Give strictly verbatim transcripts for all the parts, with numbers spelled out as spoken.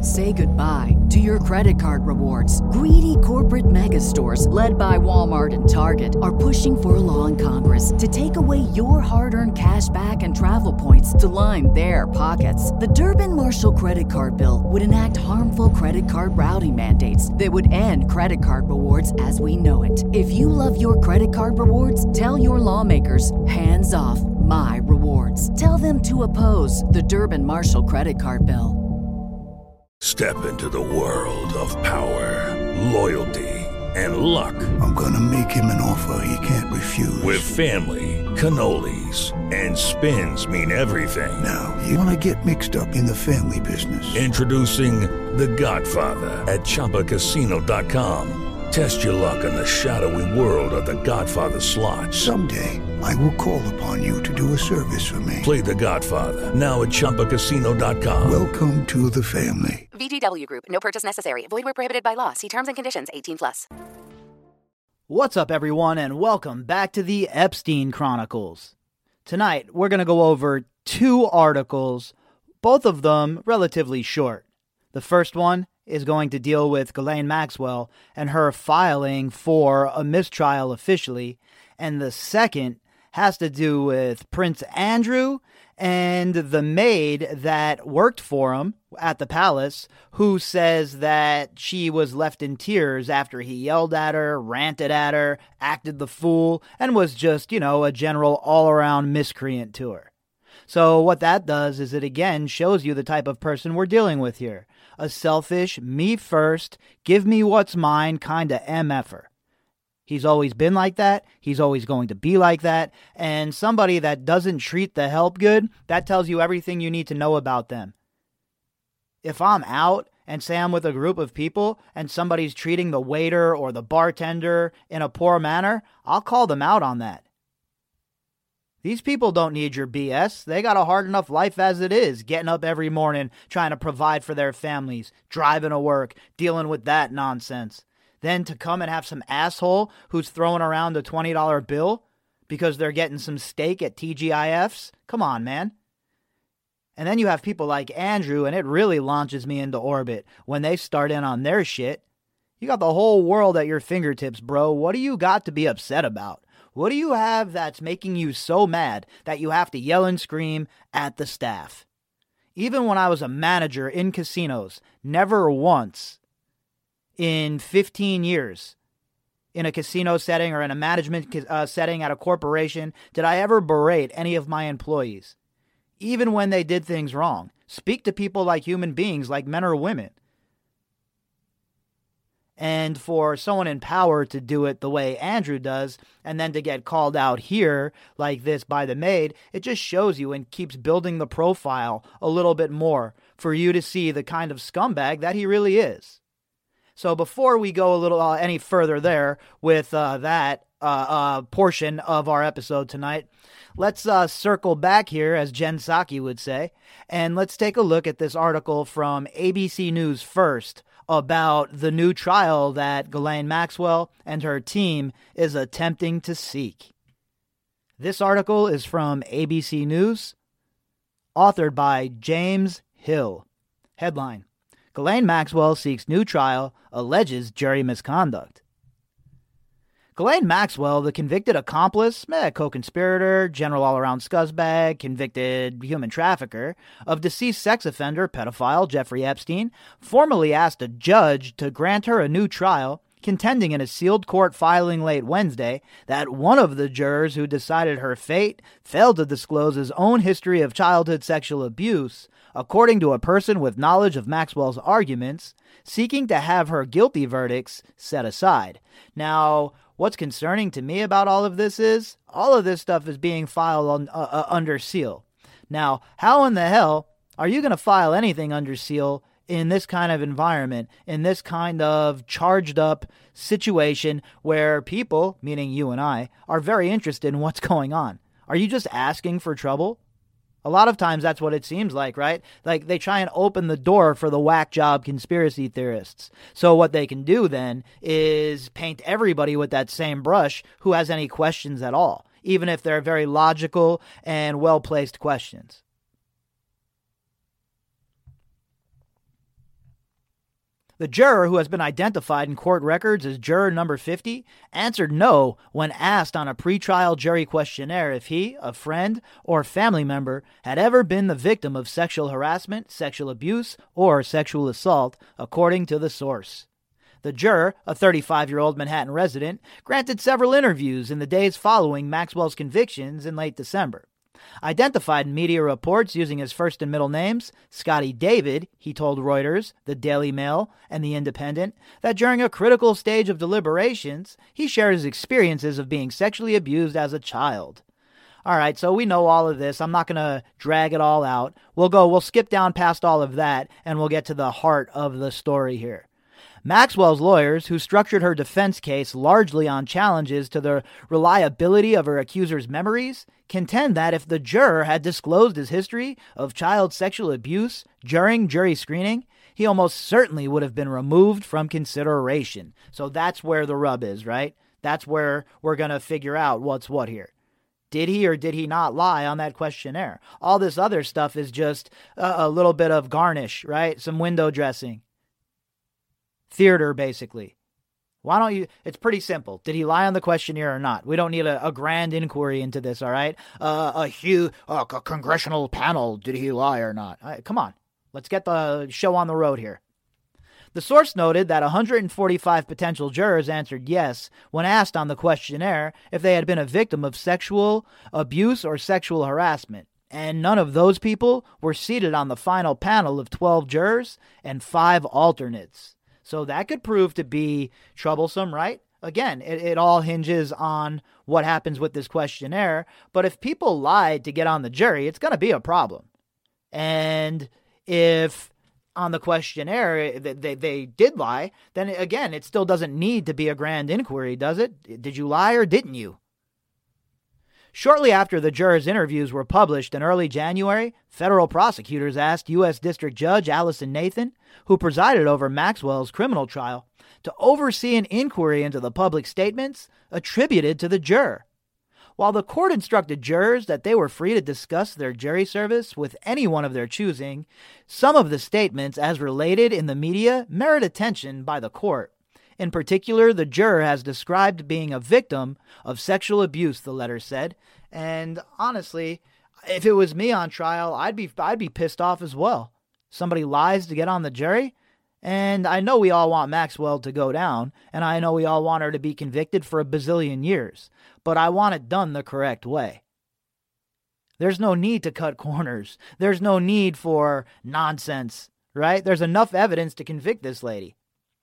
Say goodbye to your credit card rewards. Greedy corporate mega stores, led by Walmart and Target, are pushing for a law in Congress to take away your hard-earned cash back and travel points to line their pockets. The Durbin-Marshall credit card bill would enact harmful credit card routing mandates that would end credit card rewards as we know it. If you love your credit card rewards, tell your lawmakers, hands off my rewards. Tell them to oppose the Durbin-Marshall credit card bill. Step into the world of power, loyalty, and luck. I'm gonna make him an offer he can't refuse. With family, cannolis, and spins mean everything. Now, you wanna get mixed up in the family business. Introducing The Godfather at Chumba Casino dot com. Test your luck in the shadowy world of The Godfather slot. Someday, I will call upon you to do a service for me. Play The Godfather, now at Chumba Casino dot com. Welcome to the family. V G W Group. No purchase necessary. Void where prohibited by law. See terms and conditions. eighteen plus. What's up, everyone, and welcome back to the Epstein Chronicles. Tonight, we're going to go over two articles, both of them relatively short. The first one is going to deal with Ghislaine Maxwell and her filing for a mistrial officially, and the second has to do with Prince Andrew and the maid that worked for him at the palace, who says that she was left in tears after he yelled at her, ranted at her, acted the fool, and was just, you know, a general all-around miscreant to her. So what that does is it again shows you the type of person we're dealing with here. A selfish, me first, give me what's mine kind of M F-er. He's always been like that. He's always going to be like that. And somebody that doesn't treat the help good, that tells you everything you need to know about them. If I'm out and say I'm with a group of people and somebody's treating the waiter or the bartender in a poor manner, I'll call them out on that. These people don't need your B S. They got a hard enough life as it is, getting up every morning, trying to provide for their families, driving to work, dealing with that nonsense. Then to come and have some asshole who's throwing around a twenty dollar bill because they're getting some steak at T G I F's? Come on, man. And then you have people like Andrew, and it really launches me into orbit when they start in on their shit. You got the whole world at your fingertips, bro. What do you got to be upset about? What do you have that's making you so mad that you have to yell and scream at the staff? Even when I was a manager in casinos, never once in fifteen years in a casino setting or in a management uh, setting at a corporation did I ever berate any of my employees. Even when they did things wrong. Speak to people like human beings, like men or women. And for someone in power to do it the way Andrew does, and then to get called out here like this by the maid, it just shows you and keeps building the profile a little bit more for you to see the kind of scumbag that he really is. So before we go a little uh, any further there with uh, that uh, uh, portion of our episode tonight, let's uh, circle back here, as Jen Psaki would say, and let's take a look at this article from A B C News First about the new trial that Ghislaine Maxwell and her team is attempting to seek. This article is from A B C News, authored by James Hill. Headline: Ghislaine Maxwell seeks new trial, alleges jury misconduct. Ghislaine Maxwell, the convicted accomplice, eh, co-conspirator, general all-around scuzzbag, convicted human trafficker of deceased sex offender pedophile Jeffrey Epstein, formally asked a judge to grant her a new trial, contending in a sealed court filing late Wednesday that one of the jurors who decided her fate failed to disclose his own history of childhood sexual abuse, according to a person with knowledge of Maxwell's arguments, seeking to have her guilty verdicts set aside. Now, what's concerning to me about all of this is, all of this stuff is being filed on, uh, uh, under seal. Now, how in the hell are you going to file anything under seal in this kind of environment, in this kind of charged up situation where people, meaning you and I, are very interested in what's going on? Are you just asking for trouble? A lot of times that's what it seems like, right? Like they try and open the door for the whack job conspiracy theorists. So what they can do then is paint everybody with that same brush who has any questions at all, even if they're very logical and well-placed questions. The juror, who has been identified in court records as juror number fifty, answered no when asked on a pretrial jury questionnaire if he, a friend, or family member had ever been the victim of sexual harassment, sexual abuse, or sexual assault, according to the source. The juror, a thirty-five-year-old Manhattan resident, granted several interviews in the days following Maxwell's convictions in late December. Identified in media reports using his first and middle names, Scotty David, he told Reuters, the Daily Mail, and The Independent, that during a critical stage of deliberations, he shared his experiences of being sexually abused as a child. All right, so we know all of this. I'm not going to drag it all out. We'll go, we'll skip down past all of that, and we'll get to the heart of the story here. Maxwell's lawyers, who structured her defense case largely on challenges to the reliability of her accuser's memories, contend that if the juror had disclosed his history of child sexual abuse during jury screening, he almost certainly would have been removed from consideration. So that's where the rub is, right? That's where we're going to figure out what's what here. Did he or did he not lie on that questionnaire? All this other stuff is just a, a little bit of garnish, right? Some window dressing. Theater, basically. Why don't you? It's pretty simple. Did he lie on the questionnaire or not? We don't need a, a grand inquiry into this, all right? Uh, a huge uh, a congressional panel. Did he lie or not? All right, come on. Let's get the show on the road here. The source noted that one hundred forty-five potential jurors answered yes when asked on the questionnaire if they had been a victim of sexual abuse or sexual harassment. And none of those people were seated on the final panel of twelve jurors and five alternates. So that could prove to be troublesome, right? Again, it, it all hinges on what happens with this questionnaire. But if people lied to get on the jury, it's going to be a problem. And if on the questionnaire they, they, they did lie, then again, it still doesn't need to be a grand inquiry, does it? Did you lie or didn't you? Shortly after the jurors' interviews were published in early January, federal prosecutors asked U S District Judge Allison Nathan, who presided over Maxwell's criminal trial, to oversee an inquiry into the public statements attributed to the juror. While the court instructed jurors that they were free to discuss their jury service with anyone of their choosing, some of the statements, as related in the media, merit attention by the court. In particular, the juror has described being a victim of sexual abuse, the letter said. And honestly, if it was me on trial, I'd be I'd be pissed off as well. Somebody lies to get on the jury, and I know we all want Maxwell to go down, and I know we all want her to be convicted for a bazillion years, but I want it done the correct way. There's no need to cut corners. There's no need for nonsense, right? There's enough evidence to convict this lady.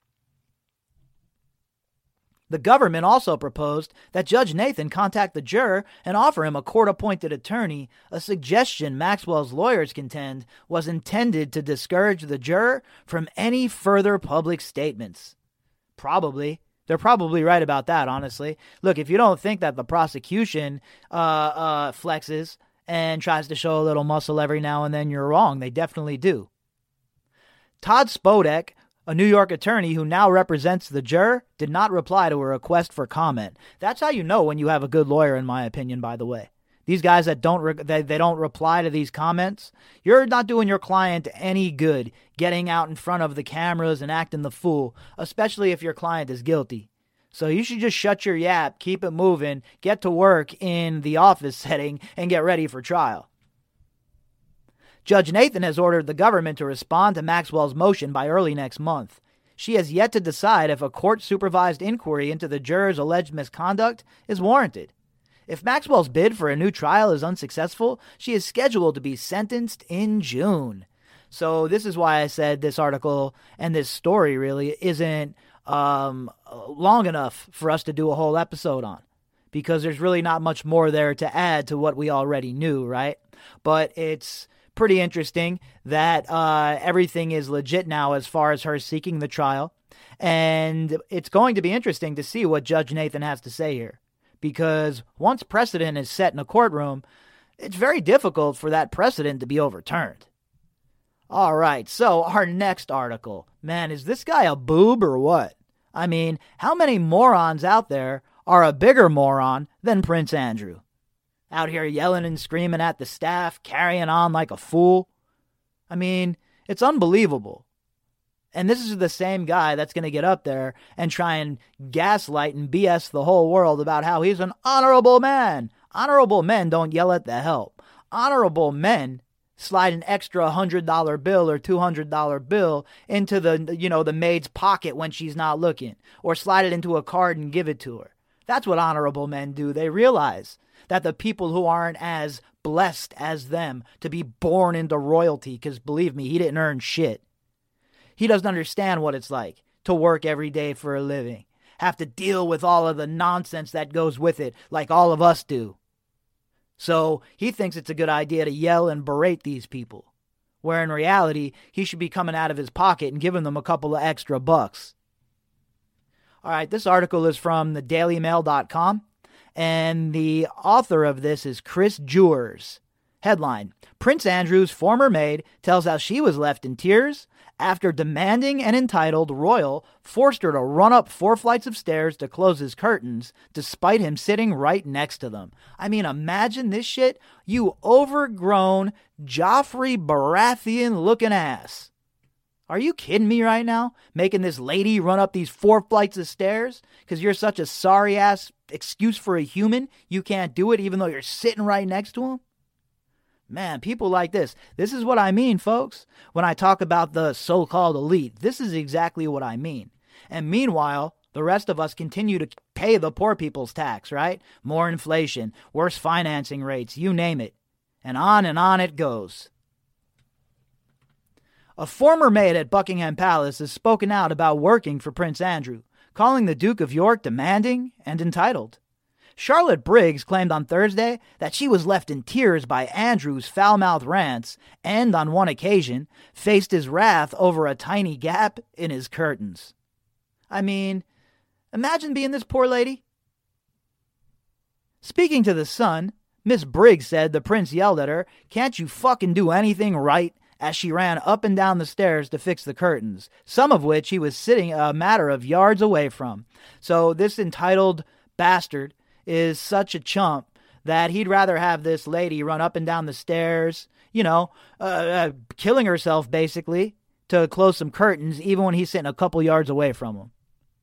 The government also proposed that Judge Nathan contact the juror and offer him a court-appointed attorney, a suggestion Maxwell's lawyers contend was intended to discourage the juror from any further public statements. Probably. They're probably right about that, honestly. Look, if you don't think that the prosecution uh, uh, flexes and tries to show a little muscle every now and then, you're wrong. They definitely do. Todd Spodek, a New York attorney who now represents the juror, did not reply to a request for comment. That's how you know when you have a good lawyer, in my opinion, by the way. These guys that don't re- they, they don't reply to these comments, you're not doing your client any good getting out in front of the cameras and acting the fool, especially if your client is guilty. So you should just shut your yap, keep it moving, get to work in the office setting, and get ready for trial. Judge Nathan has ordered the government to respond to Maxwell's motion by early next month. She has yet to decide if a court-supervised inquiry into the juror's alleged misconduct is warranted. If Maxwell's bid for a new trial is unsuccessful, she is scheduled to be sentenced in June. So this is why I said this article and this story really isn't um, long enough for us to do a whole episode on, because there's really not much more there to add to what we already knew, right? But it's pretty interesting that uh, everything is legit now as far as her seeking the trial. And it's going to be interesting to see what Judge Nathan has to say here. Because once precedent is set in a courtroom, it's very difficult for that precedent to be overturned. All right, so our next article. Man, is this guy a boob or what? I mean, how many morons out there are a bigger moron than Prince Andrew? Out here yelling and screaming at the staff, carrying on like a fool. I mean, it's unbelievable. And this is the same guy that's going to get up there and try and gaslight and B S the whole world about how he's an honorable man. Honorable men don't yell at the help. Honorable men slide an extra one hundred dollar bill or two hundred dollar bill into the, you know, the maid's pocket when she's not looking, or slide it into a card and give it to her. That's what honorable men do. They realize that the people who aren't as blessed as them to be born into royalty, because believe me, he didn't earn shit. He doesn't understand what it's like to work every day for a living, have to deal with all of the nonsense that goes with it, like all of us do. So he thinks it's a good idea to yell and berate these people, where in reality, he should be coming out of his pocket and giving them a couple of extra bucks. All right, this article is from the daily mail dot com, and the author of this is Chris Jewers. Headline: Prince Andrew's former maid tells how she was left in tears after demanding an entitled royal forced her to run up four flights of stairs to close his curtains, despite him sitting right next to them. I mean, imagine this shit. You overgrown, Joffrey Baratheon-looking ass. Are you kidding me right now? Making this lady run up these four flights of stairs because you're such a sorry-ass excuse for a human? You can't do it even though you're sitting right next to him? Man, people like this. This is what I mean, folks. When I talk about the so-called elite, this is exactly what I mean. And meanwhile, the rest of us continue to pay the poor people's tax, right? More inflation, worse financing rates, you name it. And on and on it goes. A former maid at Buckingham Palace has spoken out about working for Prince Andrew, calling the Duke of York demanding and entitled. Charlotte Briggs claimed on Thursday that she was left in tears by Andrew's foul-mouthed rants and, on one occasion, faced his wrath over a tiny gap in his curtains. I mean, imagine being this poor lady. Speaking to The Sun, Miss Briggs said the prince yelled at her, "Can't you fucking do anything right?" as she ran up and down the stairs to fix the curtains, some of which he was sitting a matter of yards away from. So this entitled bastard is such a chump that he'd rather have this lady run up and down the stairs, you know, uh, uh, killing herself basically to close some curtains, even when he's sitting a couple yards away from him.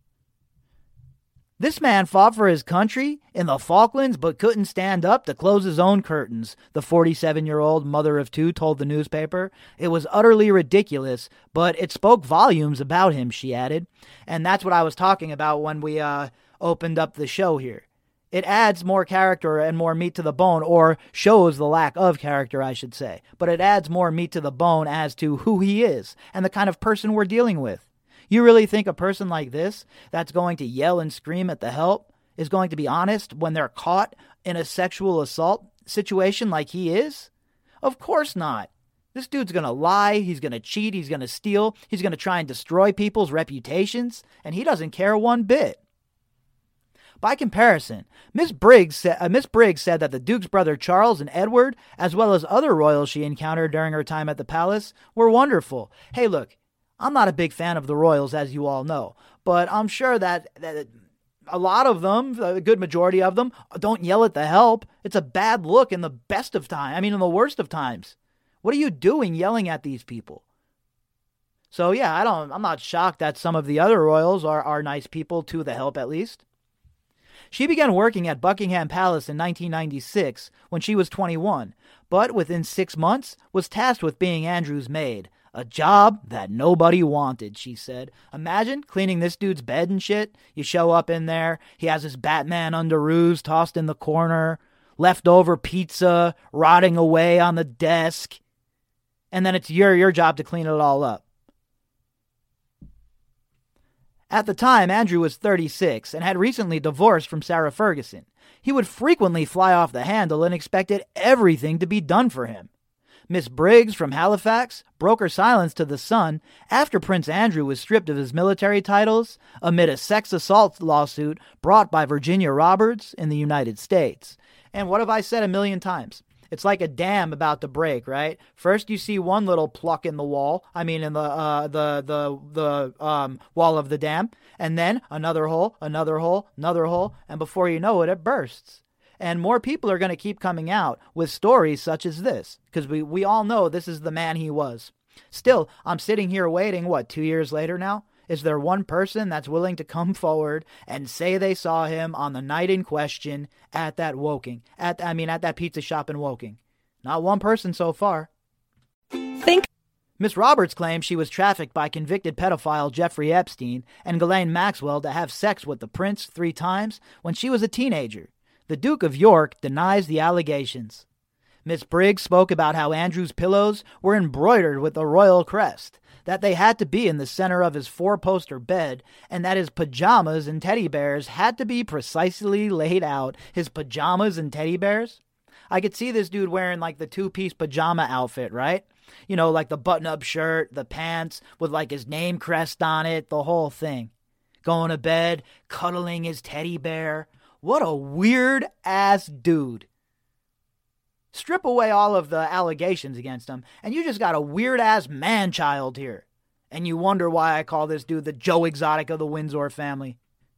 This man fought for his country in the Falklands but couldn't stand up to close his own curtains, the forty-seven-year-old mother of two told the newspaper. It was utterly ridiculous, but it spoke volumes about him, she added. And that's what I was talking about when we uh, opened up the show here. It adds more character and more meat to the bone, or shows the lack of character, I should say. But it adds more meat to the bone as to who he is and the kind of person we're dealing with. You really think a person like this, that's going to yell and scream at the help, is going to be honest when they're caught in a sexual assault situation like he is? Of course not. This dude's going to lie, he's going to cheat, he's going to steal, he's going to try and destroy people's reputations, and he doesn't care one bit. By comparison, Miss Briggs, sa- uh, Miss Briggs said that the Duke's brother Charles and Edward, as well as other royals she encountered during her time at the palace, were wonderful. Hey, look, I'm not a big fan of the royals, as you all know, but I'm sure that, that a lot of them, a good majority of them, don't yell at the help. It's a bad look in the best of times. I mean, in the worst of times. What are you doing yelling at these people? So yeah, I don't, I'm not shocked that some of the other royals are, are nice people, to the help at least. She began working at Buckingham Palace in nineteen ninety-six when she was twenty-one, but within six months was tasked with being Andrew's maid. A job that nobody wanted, she said. Imagine cleaning this dude's bed and shit. You show up in there, he has his Batman underoos tossed in the corner, leftover pizza rotting away on the desk, and then it's your, your job to clean it all up. At the time, Andrew was thirty-six and had recently divorced from Sarah Ferguson. He would frequently fly off the handle and expected everything to be done for him. Miss Briggs from Halifax broke her silence to The Sun after Prince Andrew was stripped of his military titles amid a sex assault lawsuit brought by Virginia Roberts in the United States. And what have I said a million times? It's like a dam about to break, right? First you see one little pluck in the wall, I mean in the uh, the the the um, wall of the dam, and then another hole, another hole, another hole, and before you know it, it bursts. And more people are going to keep coming out with stories such as this, because we, we all know this is the man he was. Still, I'm sitting here waiting, what, two years later now? Is there one person that's willing to come forward and say they saw him on the night in question at that Woking, at I mean, at that pizza shop in Woking? Not one person so far. Think. Miss Roberts claims she was trafficked by convicted pedophile Jeffrey Epstein and Ghislaine Maxwell to have sex with the prince three times when she was a teenager. The Duke of York denies the allegations. Miss Briggs spoke about how Andrew's pillows were embroidered with the royal crest, that they had to be in the center of his four-poster bed, and that his pajamas and teddy bears had to be precisely laid out. His pajamas and teddy bears? I could see this dude wearing like the two-piece pajama outfit, right? You know, like the button-up shirt, the pants with like his name crest on it, the whole thing. Going to bed, cuddling his teddy bear. What a weird-ass dude. Strip away all of the allegations against him, and you just got a weird-ass man-child here. And you wonder why I call this dude the Joe Exotic of the Windsor family.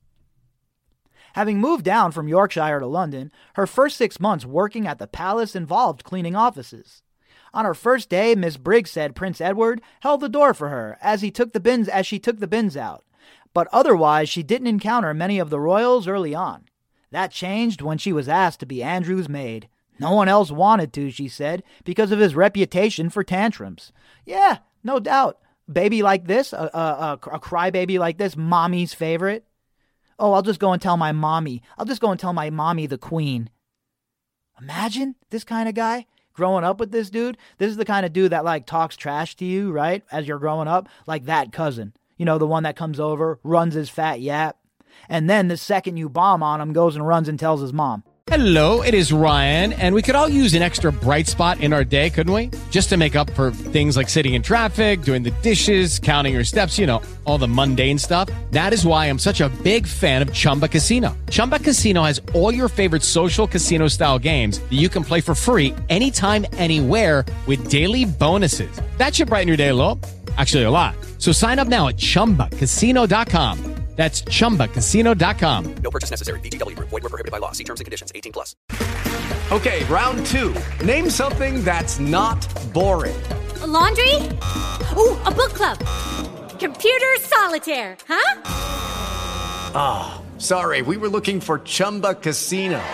Having moved down from Yorkshire to London, her first six months working at the palace involved cleaning offices. On her first day, Miss Briggs said Prince Edward held the door for her as he took the bins as she took the bins out. But otherwise, she didn't encounter many of the royals early on. That changed when she was asked to be Andrew's maid. No one else wanted to, she said, because of his reputation for tantrums. Yeah, no doubt. Baby like this, a, a, a, a crybaby like this, mommy's favorite. Oh, I'll just go and tell my mommy. I'll just go and tell my mommy, the queen. Imagine this kind of guy growing up with this dude. This is the kind of dude that like talks trash to you, right? As you're growing up, like that cousin. You know, the one that comes over, runs his fat yap. And then the second you bomb on him, goes and runs and tells his mom. Hello, it is Ryan, and we could all use an extra bright spot in our day, couldn't we? Just to make up for things like sitting in traffic, doing the dishes, counting your steps, you know, all the mundane stuff. That is why I'm such a big fan of Chumba Casino. Chumba Casino has all your favorite social casino-style games that you can play for free anytime, anywhere with daily bonuses. That should brighten your day a little. Actually, a lot. So sign up now at chumba casino dot com. That's chumba casino dot com. No purchase necessary. V G W Group. Void where prohibited by law. See terms and conditions. eighteen plus. Okay, round two. Name something that's not boring. A laundry? Ooh, a book club. Computer solitaire, huh? Ah, oh, sorry. We were looking for Chumba Casino.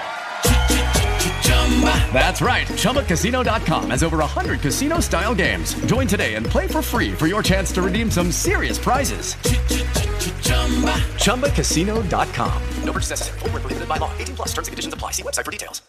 That's right. chumba casino dot com has over one hundred casino-style games. Join today and play for free for your chance to redeem some serious prizes. chumba casino dot com. No purchase necessary. Void where prohibited by law. eighteen plus. Terms and conditions apply. See website for details.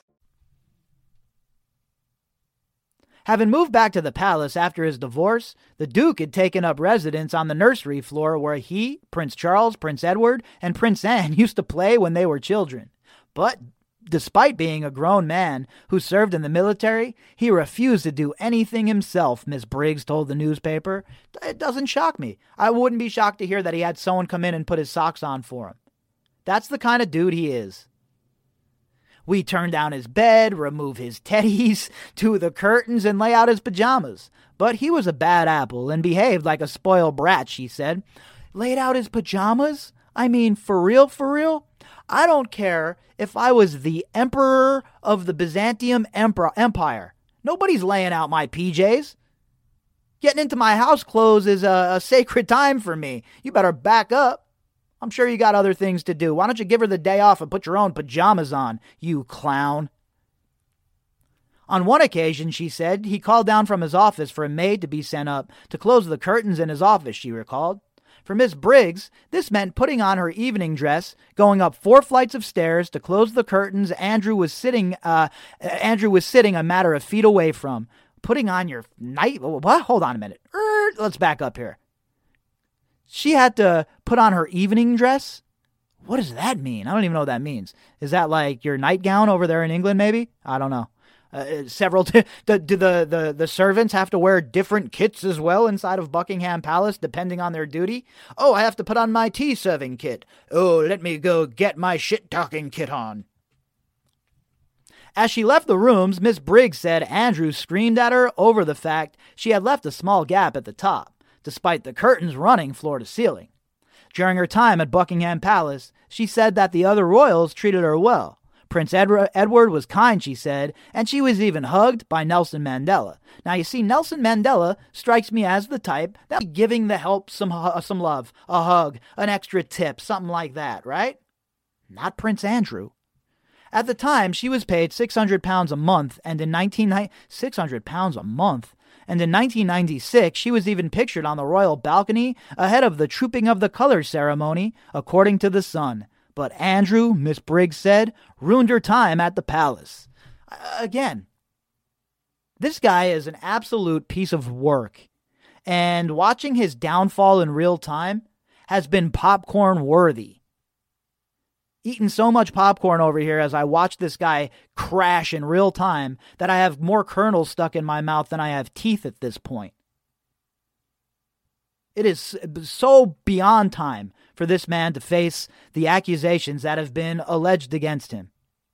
Having moved back to the palace after his divorce, the Duke had taken up residence on the nursery floor where he, Prince Charles, Prince Edward, and Prince Anne used to play when they were children. But despite being a grown man who served in the military, he refused to do anything himself, Miss Briggs told the newspaper. It doesn't shock me. I wouldn't be shocked to hear that he had someone come in and put his socks on for him. That's the kind of dude he is. We turn down his bed, remove his teddies, to the curtains, and lay out his pajamas. But he was a bad apple and behaved like a spoiled brat, she said. Laid out his pajamas? I mean, for real, for real? I don't care if I was the emperor of the Byzantium Empire. Nobody's laying out my P Js. Getting into my house clothes is a, a sacred time for me. You better back up. I'm sure you got other things to do. Why don't you give her the day off and put your own pajamas on, you clown? On one occasion, she said, he called down from his office for a maid to be sent up to close the curtains in his office, she recalled. For Miss Briggs, this meant putting on her evening dress, going up four flights of stairs to close the curtains Andrew was sitting uh, Andrew was sitting a matter of feet away from. Putting on your night... What? Hold on a minute. Er, let's back up here. She had to put on her evening dress? What does that mean? I don't even know what that means. Is that like your nightgown over there in England, maybe? I don't know. Uh, several... T- do the, the, the, the servants have to wear different kits as well inside of Buckingham Palace, depending on their duty? Oh, I have to put on my tea-serving kit. Oh, let me go get my shit-talking kit on. As she left the rooms, Miss Briggs said Andrew screamed at her over the fact she had left a small gap at the top, despite the curtains running floor to ceiling. During her time at Buckingham Palace, she said that the other royals treated her well, Prince Edward, Edward was kind, she said, and she was even hugged by Nelson Mandela. Now, you see, Nelson Mandela strikes me as the type that would be giving the help some, uh, some love, a hug, an extra tip, something like that, right? Not Prince Andrew. At the time, she was paid six hundred pounds a month, and in nineteen six hundred pounds a month, and in nineteen ninety-six, she was even pictured on the royal balcony ahead of the Trooping of the Colors ceremony, according to The Sun. But Andrew, Miss Briggs said, ruined her time at the palace. Uh, again, this guy is an absolute piece of work, and watching his downfall in real time has been popcorn worthy. Eaten so much popcorn over here as I watch this guy crash in real time that I have more kernels stuck in my mouth than I have teeth at this point. It is so beyond time for this man to face the accusations that have been alleged against him.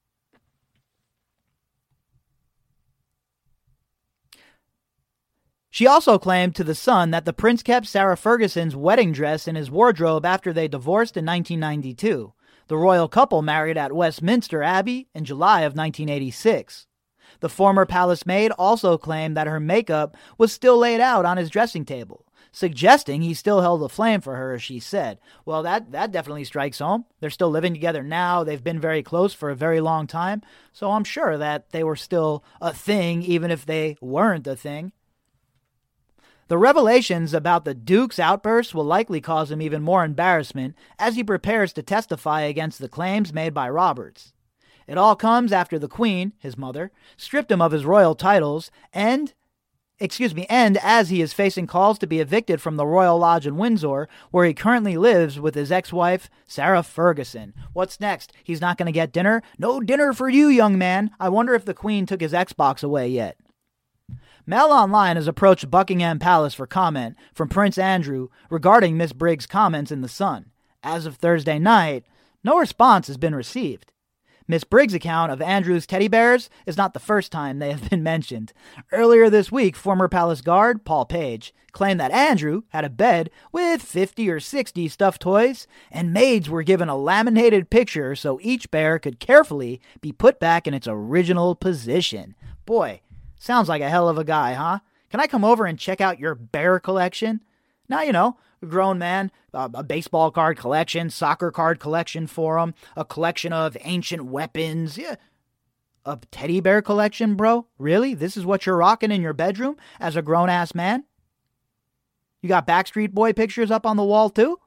She also claimed to The Sun that the prince kept Sarah Ferguson's wedding dress in his wardrobe after they divorced in nineteen ninety-two. The royal couple married at Westminster Abbey in July of nineteen eighty-six. The former palace maid also claimed that her makeup was still laid out on his dressing table, suggesting he still held a flame for her, as she said. Well, that, that definitely strikes home. They're still living together now. They've been very close for a very long time, so I'm sure that they were still a thing, even if they weren't a thing. The revelations about the Duke's outburst will likely cause him even more embarrassment as he prepares to testify against the claims made by Roberts. It all comes after the Queen, his mother, stripped him of his royal titles and, excuse me, and as he is facing calls to be evicted from the Royal Lodge in Windsor, where he currently lives with his ex-wife, Sarah Ferguson. What's next? He's not going to get dinner? No dinner for you, young man. I wonder if the Queen took his Xbox away yet. Mail Online has approached Buckingham Palace for comment from Prince Andrew regarding Miss Briggs' comments in The Sun. As of Thursday night, no response has been received. Miss Briggs' account of Andrew's teddy bears is not the first time they have been mentioned. Earlier this week, former palace guard Paul Page claimed that Andrew had a bed with fifty or sixty stuffed toys, and maids were given a laminated picture so each bear could carefully be put back in its original position. Boy, sounds like a hell of a guy, huh? Can I come over and check out your bear collection? Now, you know, a grown man, uh, a baseball card collection, soccer card collection for him, a collection of ancient weapons. Yeah. A teddy bear collection, bro? Really? This is what you're rocking in your bedroom as a grown-ass man? You got Backstreet Boy pictures up on the wall, too?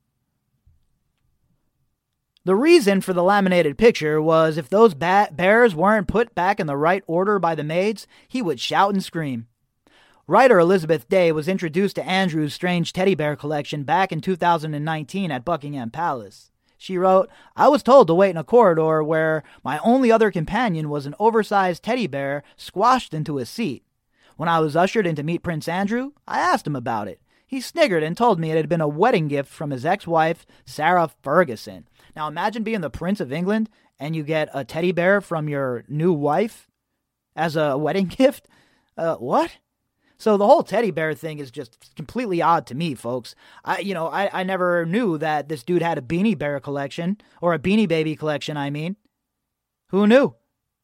The reason for the laminated picture was if those ba- bears weren't put back in the right order by the maids, he would shout and scream. Writer Elizabeth Day was introduced to Andrew's strange teddy bear collection back in two thousand nineteen at Buckingham Palace. She wrote, "I was told to wait in a corridor where my only other companion was an oversized teddy bear squashed into a seat. When I was ushered in to meet Prince Andrew, I asked him about it. He sniggered and told me it had been a wedding gift from his ex-wife, Sarah Ferguson." Now imagine being the Prince of England and you get a teddy bear from your new wife as a wedding gift? Uh, what? So the whole teddy bear thing is just completely odd to me, folks. I, you know, I, I never knew that this dude had a Beanie Bear collection, or a Beanie Baby collection, I mean. Who knew?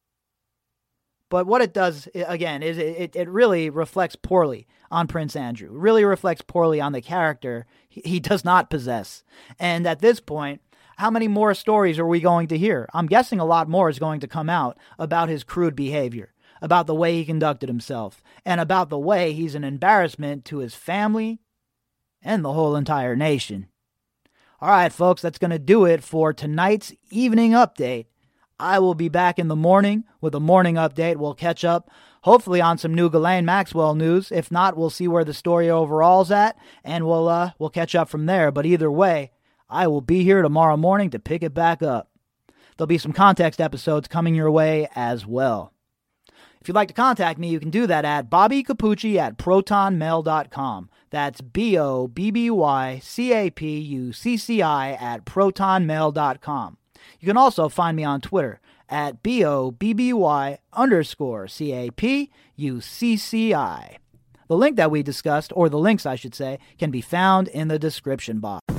But what it does, again, is it, it really reflects poorly on Prince Andrew. It really reflects poorly on the character he, he does not possess. And at this point, how many more stories are we going to hear? I'm guessing a lot more is going to come out about his crude behavior, about the way he conducted himself, and about the way he's an embarrassment to his family and the whole entire nation. All right, folks, that's going to do it for tonight's evening update. I will be back in the morning with a morning update. We'll catch up, hopefully, on some new Ghislaine Maxwell news. If not, we'll see where the story overall's at, and we'll uh, we'll catch up from there. But either way, I will be here tomorrow morning to pick it back up. There'll be some context episodes coming your way as well. If you'd like to contact me, you can do that at Bobby Capucci at proton mail dot com. That's B O B B Y C A P U C C I at proton mail dot com. You can also find me on Twitter at B O B B Y underscore C A P U C C I. The link that we discussed, or the links I should say, can be found in the description box.